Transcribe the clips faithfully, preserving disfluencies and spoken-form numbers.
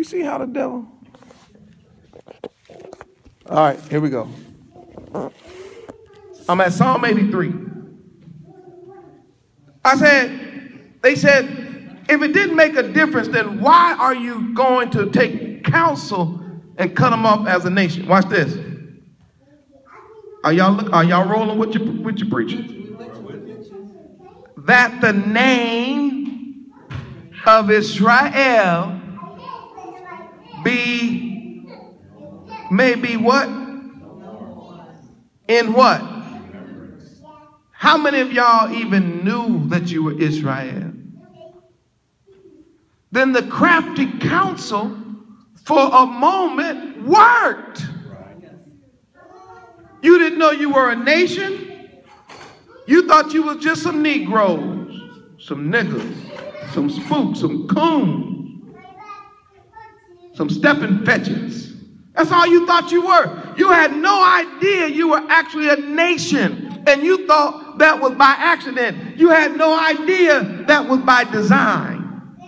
see how the devil? All right, here we go. I'm at Psalm eighty-three. I said, they said, if it didn't make a difference, then why are you going to take counsel and cut them off as a nation? Watch this. Are y'all are y'all rolling with your with your preaching? That the name of Israel be maybe what? In what? How many of y'all even knew that you were Israel? Then the crafty counsel for a moment worked. You didn't know you were a nation. You thought you was just some Negroes, some niggas, some spooks, some coons, some stepping fetches. That's all you thought you were. You had no idea you were actually a nation, and you thought that was by accident. You had no idea that was by design.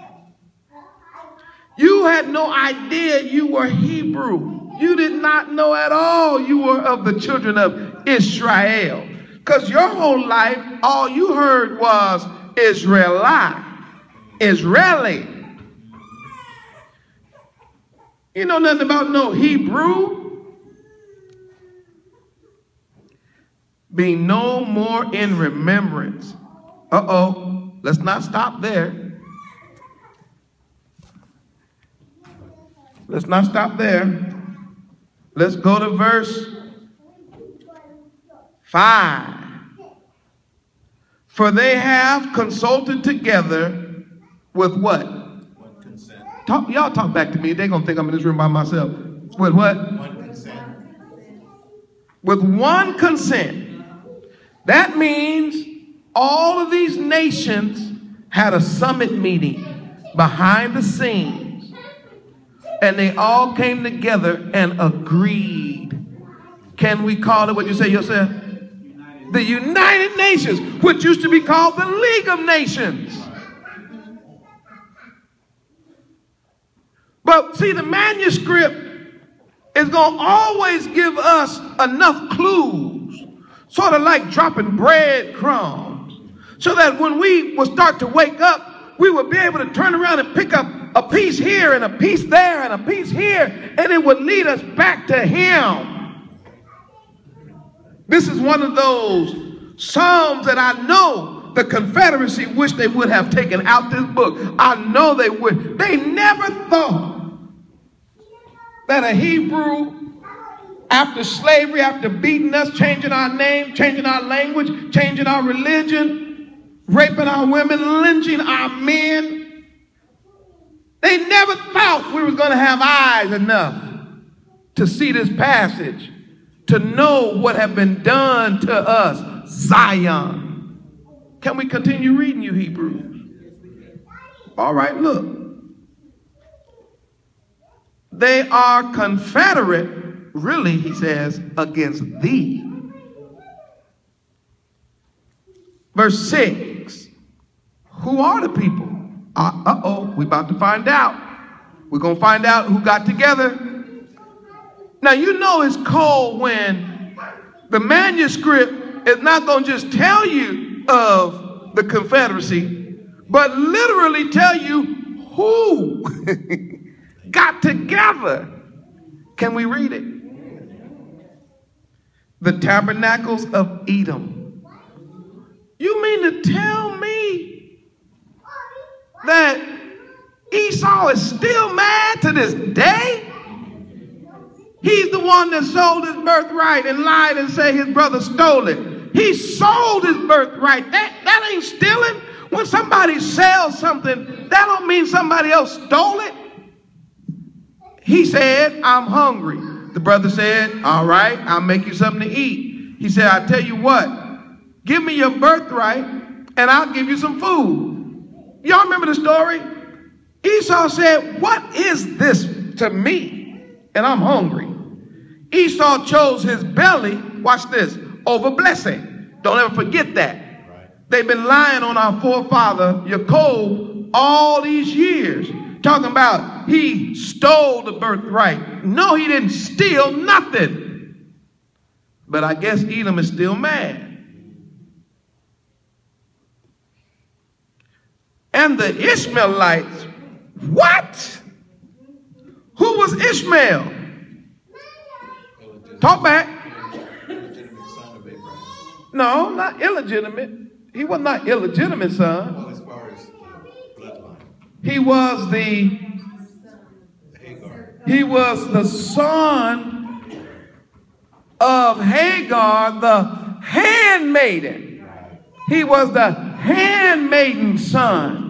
You had no idea you were Hebrew. You did not know at all you were of the children of Israel. Because your whole life, all you heard was Israelite, Israeli. You know nothing about no Hebrew. Be no more in remembrance. Uh-oh, let's not stop there. Let's not stop there. Let's go to verse five. For they have consulted together with what? One consent. Talk, y'all talk back to me. They're going to think I'm in this room by myself. With what? One consent. With one consent. That means all of these nations had a summit meeting behind the scenes. And they all came together and agreed. Can we call it what you say yourself? United. The United Nations, which used to be called the League of Nations. But see, the manuscript is going to always give us enough clues, sort of like dropping breadcrumbs, so that when we will start to wake up, we will be able to turn around and pick up a piece here and a piece there and a piece here, and it would lead us back to him. This is one of those Psalms that I know the Confederacy wished they would have taken out this book. I know they would. They never thought that a Hebrew, after slavery, after beating us, changing our name, changing our language, changing our religion, raping our women, lynching our men, they never thought we were going to have eyes enough to see this passage, to know what had been done to us, Zion. Can we continue reading, you Hebrews? All right, look. They are confederate, really, he says, against thee. Verse six. Who are the people? Uh, uh-oh, we're about to find out. We're going to find out who got together. Now, you know it's cold when the manuscript is not going to just tell you of the Confederacy, but literally tell you who got together. Can we read it? The tabernacles of Edom. You mean to tell me that Esau is still mad to this day? He's the one that sold his birthright and lied and said his brother stole it. He sold his birthright. That, that ain't stealing. When somebody sells something, that don't mean somebody else stole it. He said, I'm hungry. The brother said, all right, I'll make you something to eat. He said, I'll tell you what, give me your birthright and I'll give you some food. Y'all remember the story? Esau said, what is this to me? And I'm hungry. Esau chose his belly, watch this, over blessing. Don't ever forget that. Right. They've been lying on our forefather, Jacob, all these years. talking about he stole the birthright. No, he didn't steal nothing. But I guess Edom is still mad. And the Ishmaelites, what? Who was Ishmael? Talk back. Illegitimate son of Abraham. No, not illegitimate. He was not illegitimate son. Well, as far as the bloodline. He was the Hagar. he was the son of Hagar, the handmaiden. He was the handmaiden son.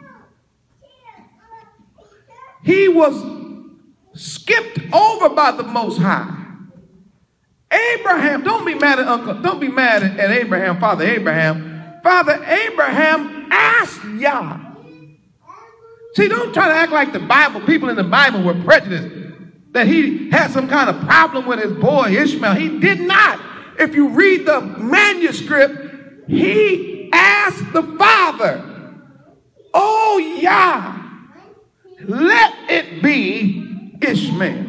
He was skipped over by the Most High. Abraham, don't be mad at Uncle, don't be mad at, at Abraham, Father Abraham. Father Abraham asked Yah. See, don't try to act like the Bible, people in the Bible were prejudiced, that he had some kind of problem with his boy Ishmael. He did not. If you read the manuscript, he asked the Father, oh Yah, let it be Ishmael.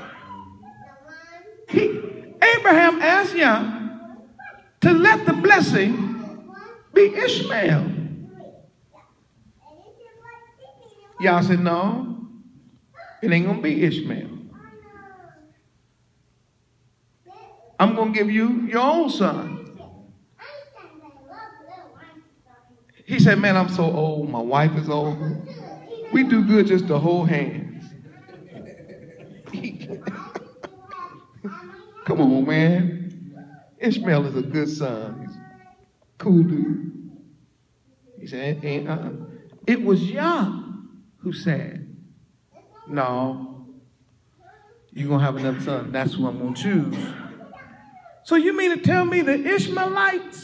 He, Abraham asked Yah to let the blessing be Ishmael. Yah said, no, it ain't going to be Ishmael. I'm going to give you your own son. He said, man, I'm so old. My wife is old. We do good just to hold hands. Come on, man. Ishmael is a good son. He's a cool dude. He said, ain't, uh, it was Yah who said, no, you're going to have another son. That's who I'm going to choose. So you mean to tell me the Ishmaelites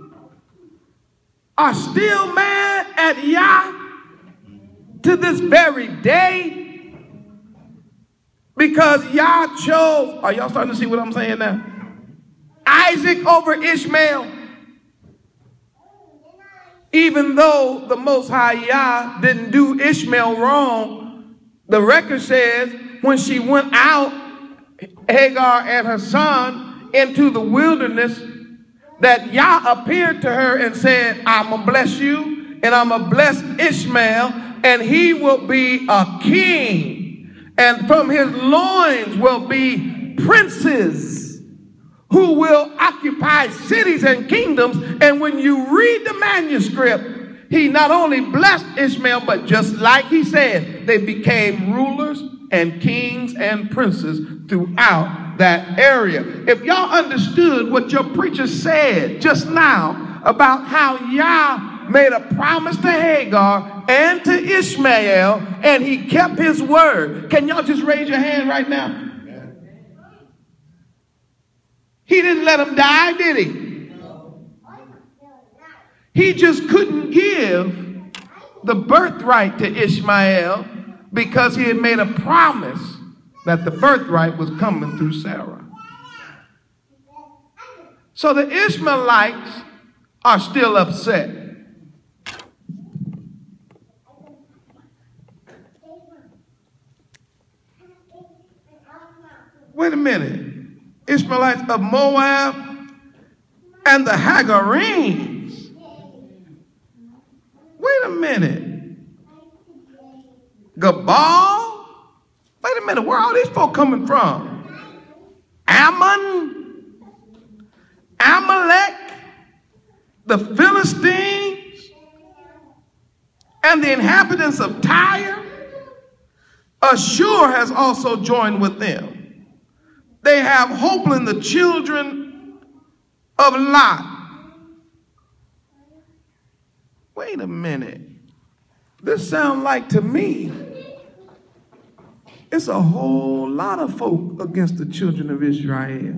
are still mad at Yah to this very day? Because Yah chose, are y'all starting to see what I'm saying now? Isaac over Ishmael. Even though the Most High Yah didn't do Ishmael wrong, the record says when she went out, Hagar and her son, into the wilderness, that Yah appeared to her and said, I'm going to bless you and I'm going to bless Ishmael and he will be a king. And from his loins will be princes who will occupy cities and kingdoms. And when you read the manuscript, he not only blessed Ishmael, but just like he said, they became rulers and kings and princes throughout that area. If y'all understood what your preacher said just now about how Yah made a promise to Hagar and to Ishmael, and he kept his word. Can y'all just raise your hand right now? He didn't let him die, did he? He just couldn't give the birthright to Ishmael because he had made a promise that the birthright was coming through Sarah. So the Ishmaelites are still upset. Wait a minute. Ishmaelites of Moab and the Hagarenes. Wait a minute. Gabal? Wait a minute. Where are all these folk coming from? Ammon? Amalek? The Philistines? And the inhabitants of Tyre? Ashur has also joined with them. They have hope in the children of Lot. Wait a minute. This sounds like to me, it's a whole lot of folk against the children of Israel.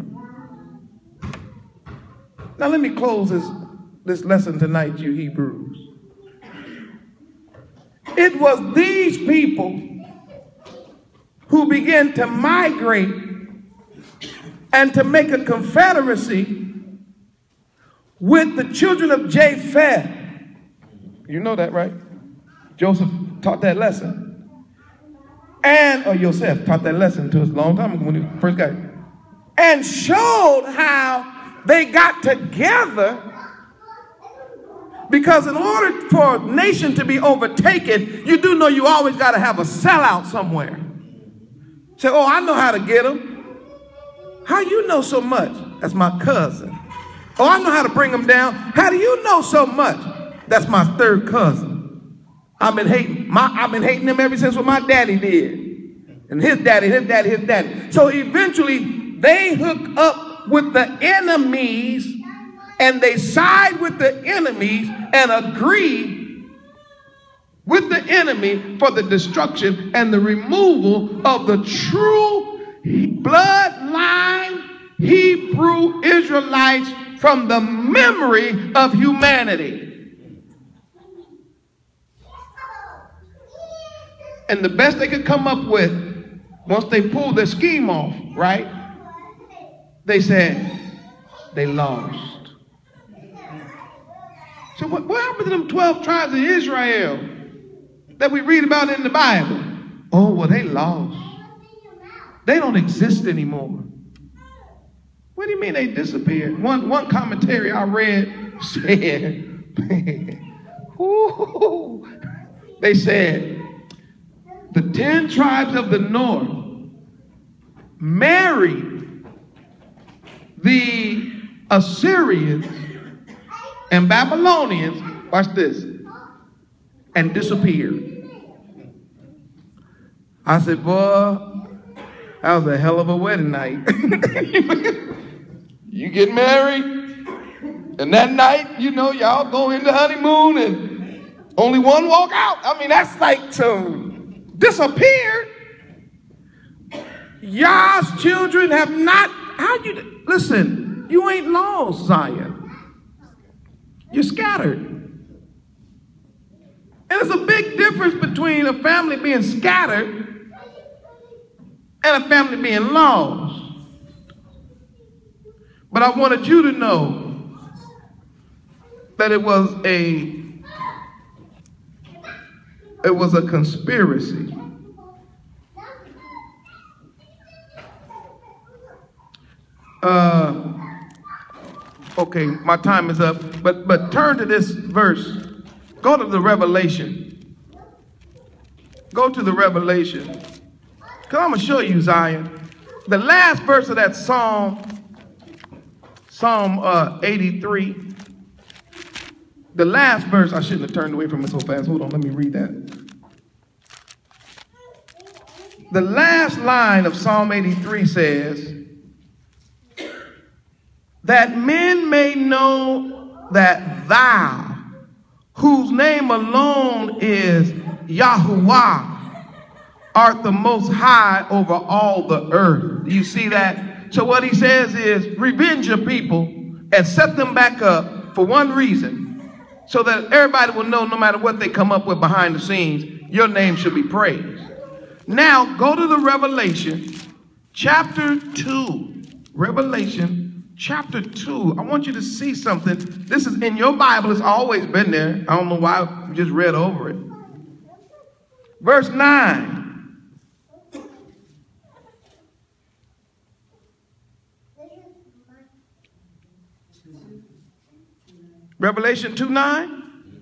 Now let me close this, this lesson tonight, you Hebrews. It was these people who began to migrate and to make a confederacy with the children of Japheth. You know that, right? Joseph taught that lesson. And, oh, Joseph taught that lesson to us a long time ago when he first got it. And showed how they got together, because in order for a nation to be overtaken, you do know you always got to have a sellout somewhere. Say, oh, I know how to get them. How you know so much? That's my cousin. Oh, I know how to bring them down. How do you know so much? That's my third cousin. I've been hating my I've been hating them ever since what my daddy did. And his daddy, his daddy, his daddy. So eventually they hook up with the enemies, and they side with the enemies and agree with the enemy for the destruction and the removal of the true bloodline Hebrew Israelites from the memory of humanity. And the best they could come up with, once they pulled their scheme off, right? They said they lost. So what, what happened to them twelve tribes of Israel that we read about in the Bible? Oh, well, they lost. They don't exist anymore. What do you mean they disappeared? One, one commentary I read said, ooh, they said, the ten tribes of the north married the Assyrians and Babylonians, watch this, and disappeared. I said, boy, that was a hell of a wedding night. You get married, and that night, you know, y'all go into honeymoon, and only one walk out. I mean, that's like some disappeared. Y'all's children have not, how you, listen, you ain't lost, Zion. You're scattered. And there's a big difference between a family being scattered and a family being lost. But I wanted you to know that it was a it was a conspiracy. Uh, okay, my time is up, but but turn to this verse. Go to the Revelation. Go to the Revelation. Because I'm going to show you, Zion. The last verse of that Psalm, Psalm uh, eighty-three. The last verse, I shouldn't have turned away from it so fast. Hold on, let me read that. The last line of Psalm eighty-three says, that men may know that thou, whose name alone is Yahuwah, art the most high over all the earth. Do you see that? So what he says is, revenge your people and set them back up for one reason, so that everybody will know no matter what they come up with behind the scenes, your name should be praised. Now go to the Revelation chapter two. Revelation chapter two. I want you to see something. This is in your Bible. It's always been there. I don't know why we just read over it. Verse nine. Revelation two nine.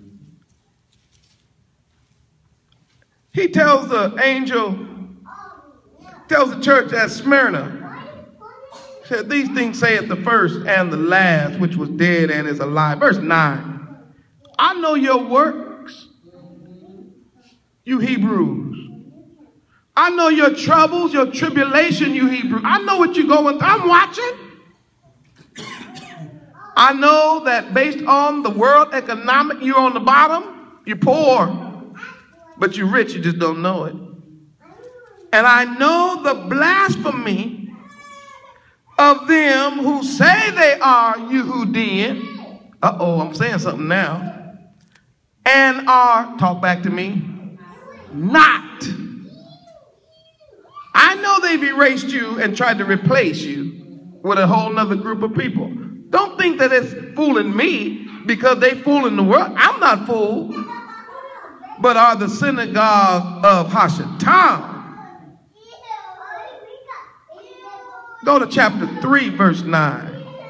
He tells the angel, tells the church at Smyrna, said, these things saith the first and the last, which was dead and is alive. Verse nine. I know your works, you Hebrews. I know your troubles, your tribulation, you Hebrews. I know what you're going through. I'm watching. I know that based on the world economic, you're on the bottom, you're poor, but you're rich, you just don't know it. And I know the blasphemy of them who say they are Yehudim. Uh-oh, I'm saying something now. And are, talk back to me, not. I know they've erased you and tried to replace you with a whole nother group of people. Don't think that it's fooling me because they fooling the world. I'm not fooled. But are the synagogue of Hashatan. Go to chapter three, verse nine.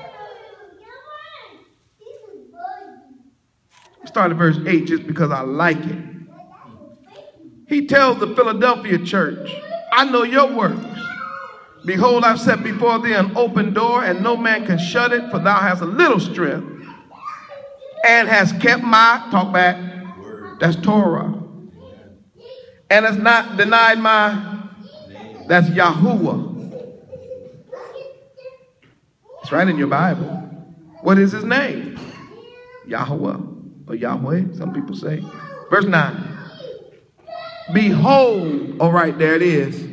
Start at verse eight just because I like it. He tells the Philadelphia church, I know your works. Behold, I've set before thee an open door, and no man can shut it, for thou hast a little strength, and hast kept my, talk back, that's Torah, and has not denied my, that's Yahuwah. It's right in your Bible. What is his name? Yahweh, or Yahweh, some people say. Verse nine. Behold, all right, there it is.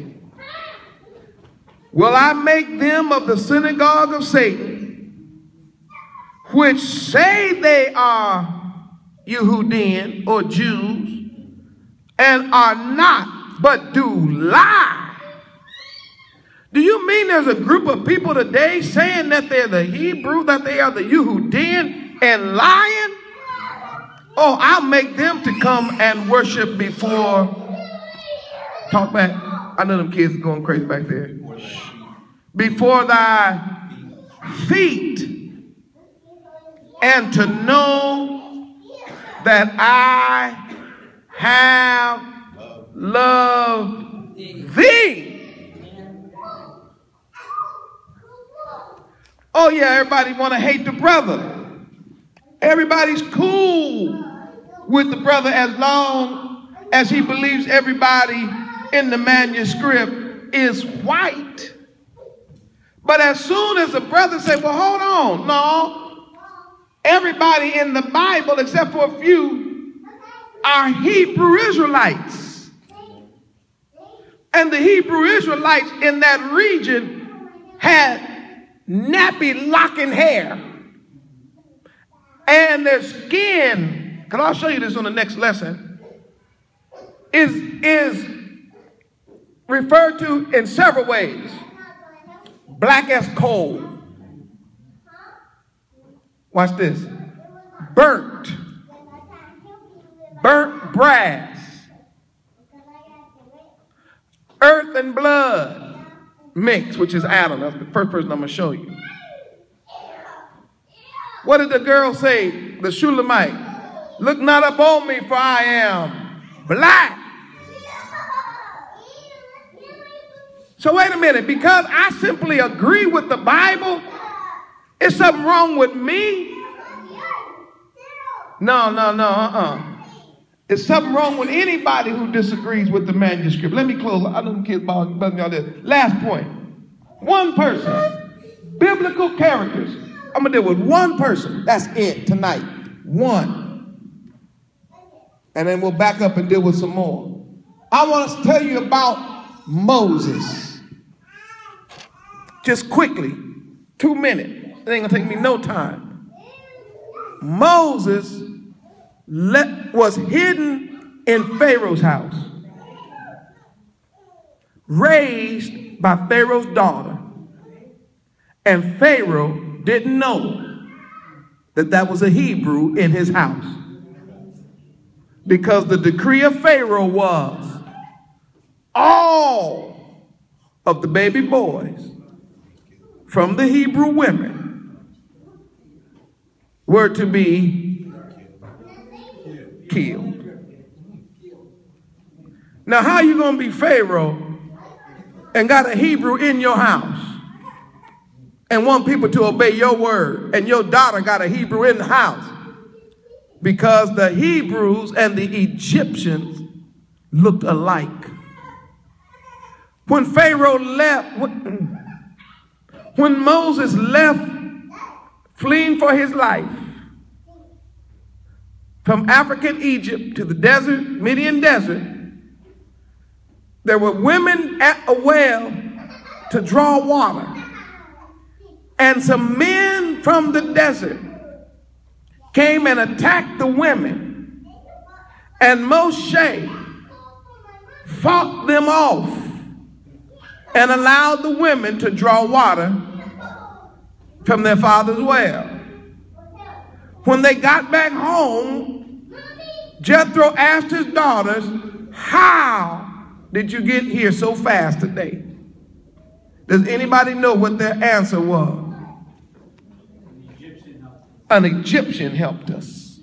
Will I make them of the synagogue of Satan, which say they are Yehudim or Jews, and are not, but do lie? Do you mean there's a group of people today saying that they're the Hebrew, that they are the Yehudim, and lying? Oh, I'll make them to come and worship before. Talk back. I know them kids are going crazy back there. Before thy feet, and to know that I have loved thee. Oh yeah, everybody want to hate the brother. Everybody's cool with the brother as long as he believes everybody in the manuscript is white. But as soon as the brother said, well, hold on, no, everybody in the Bible except for a few are Hebrew Israelites. And the Hebrew Israelites in that region had nappy locking hair. And their skin, because I'll show you this on the next lesson, is, is referred to in several ways. Black as coal. Watch this. Burnt. Burnt brass. Earth and blood mixed, which is Adam. That's the first person I'm going to show you. What did the girl say? The Shulamite. Look not upon me, for I am black. So wait a minute. Because I simply agree with the Bible, is something wrong with me? No, no, no, uh-uh. Is something wrong with anybody who disagrees with the manuscript? Let me close. I know the kids buzzing y'all this. Last point. One person. Biblical characters. I'm going to deal with one person. That's it tonight. One. And then we'll back up and deal with some more. I want to tell you about Moses. Just quickly. Two minutes. It ain't going to take me no time. Moses let, was hidden in Pharaoh's house. Raised by Pharaoh's daughter. And Pharaoh didn't know that that was a Hebrew in his house. Because the decree of Pharaoh was all of the baby boys from the Hebrew women were to be killed. Now, how are you going to be Pharaoh and got a Hebrew in your house and want people to obey your word, and your daughter got a Hebrew in the house? Because the Hebrews and the Egyptians looked alike. When Pharaoh left, when Moses left fleeing for his life from African Egypt to the desert, Midian desert, there were women at a well to draw water. And some men from the desert came and attacked the women. And Moshe fought them off and allowed the women to draw water from their father's well. When they got back home, Jethro asked his daughters, how did you get here so fast today? Does anybody know what their answer was? An Egyptian helped us.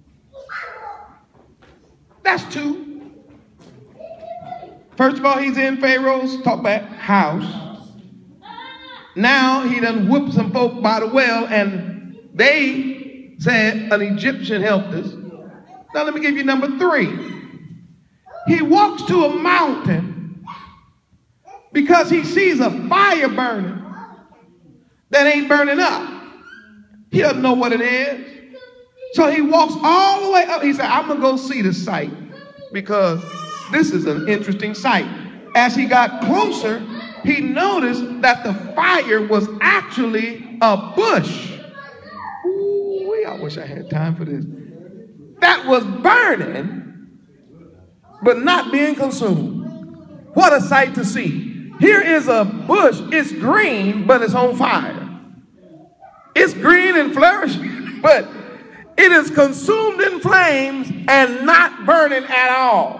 That's two. First of all, he's in Pharaoh's, talk back, house. Now he done whooped some folk by the well, and they said an Egyptian helped us. Now let me give you number three. He walks to a mountain because he sees a fire burning that ain't burning up. He doesn't know what it is. So he walks all the way up. He said, I'm going to go see the sight because this is an interesting sight. As he got closer, he noticed that the fire was actually a bush. Ooh, I wish I had time for this. That was burning, but not being consumed. What a sight to see. Here is a bush. It's green, but it's on fire. It's green and flourishing, but it is consumed in flames and not burning at all.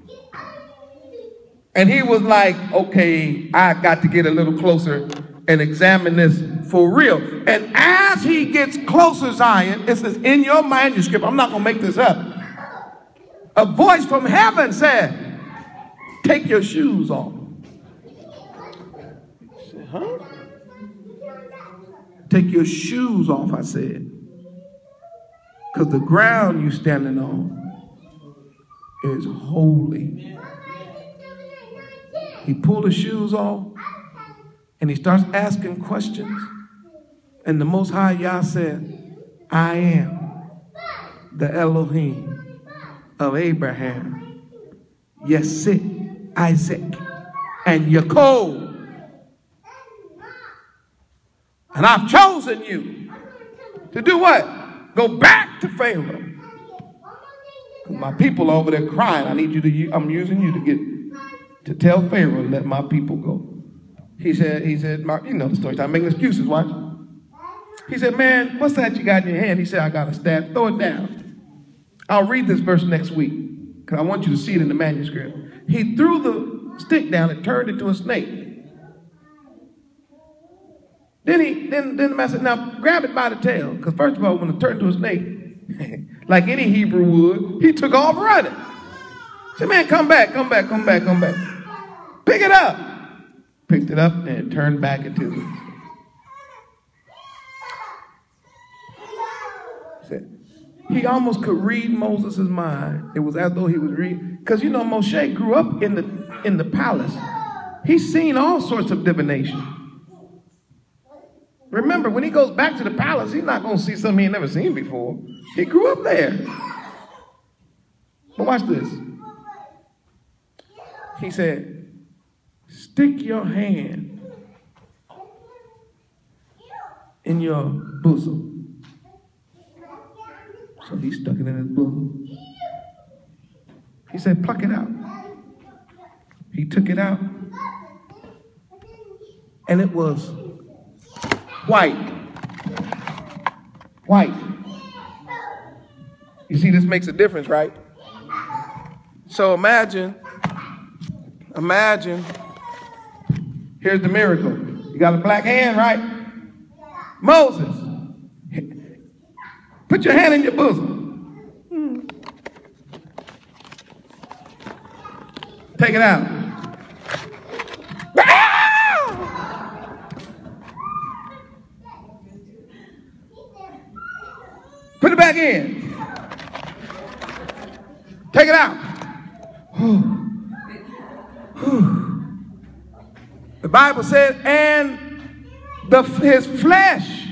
And he was like, okay, I got to get a little closer and examine this for real. And as he gets closer, Zion, it says in your manuscript, I'm not going to make this up. A voice from heaven said, take your shoes off. I said, huh? Take your shoes off, I said. Because the ground you're standing on is holy. He pulled his shoes off and he starts asking questions. And the Most High Yah said, I am the Elohim of Abraham, Yesik, Isaac, and Yaakov. And I've chosen you to do what? Go back to Pharaoh. Because my people are over there crying. I need you to, I'm using you to get, to tell Pharaoh, let my people go. He said, he said, Mark, you know the story. I'm making excuses, watch. He said, man, what's that you got in your hand? He said, I got a staff. Throw it down. I'll read this verse next week because I want you to see it in the manuscript. He threw the stick down and turned it to a snake. Then he, then, then the man said, now grab it by the tail. Because first of all, when it turned to a snake, like any Hebrew would, he took off running. He said, man, come back, come back, come back, come back. Pick it up. Picked it up and it turned back into the said, he almost could read Moses' mind. It was as though he was reading. Because you know, Moshe grew up in the in the palace. He's seen all sorts of divination. Remember, when he goes back to the palace, he's not going to see something he ain't never seen before. He grew up there. But watch this. He said, stick your hand in your bosom. So he stuck it in his bosom. He said, pluck it out. He took it out. And it was white. White. You see, this makes a difference, right? So imagine, imagine, here's the miracle. You got a black hand, right? Moses, put your hand in your bosom. Hmm. Take it out. Put it back in. Take it out. The Bible said, and the, his flesh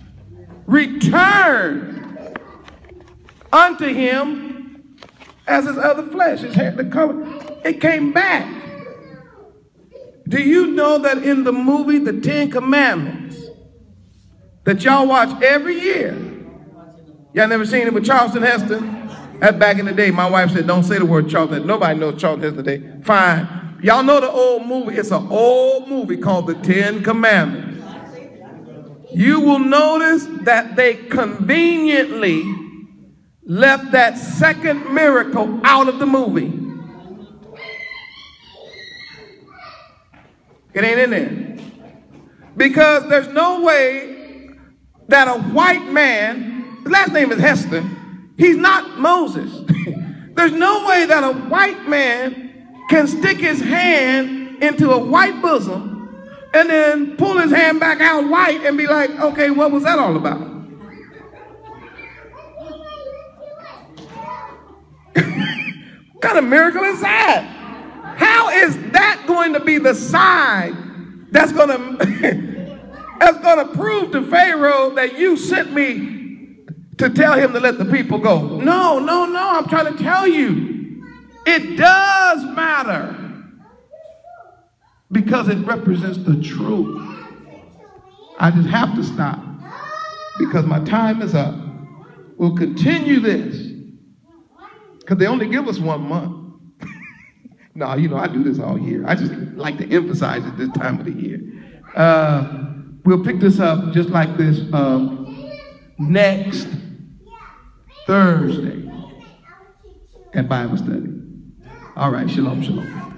returned unto him as his other flesh. His hair, the color, it came back. Do you know that in the movie The Ten Commandments that y'all watch every year, y'all never seen it with Charlton Heston? That's back in the day. My wife said, don't say the word Charlton. Nobody knows Charlton Heston today. Fine. Y'all know the old movie. It's an old movie called The Ten Commandments. You will notice that they conveniently left that second miracle out of the movie. It ain't in there. Because there's no way that a white man, his last name is Hester, he's not Moses. There's no way that a white man can stick his hand into a white bosom and then pull his hand back out white and be like, okay, what was that all about? What kind of miracle is that? How is that going to be the side that's going to that's going to prove to Pharaoh that you sent me to tell him to let the people go? No, no, no. I'm trying to tell you, it does matter because it represents the truth. I just have to stop because my time is up. We'll continue this because they only give us one month. No, you know, I do this all year. I just like to emphasize it this time of the year. Uh, we'll pick this up just like this um, next Thursday at Bible study. All right, shalom, shalom.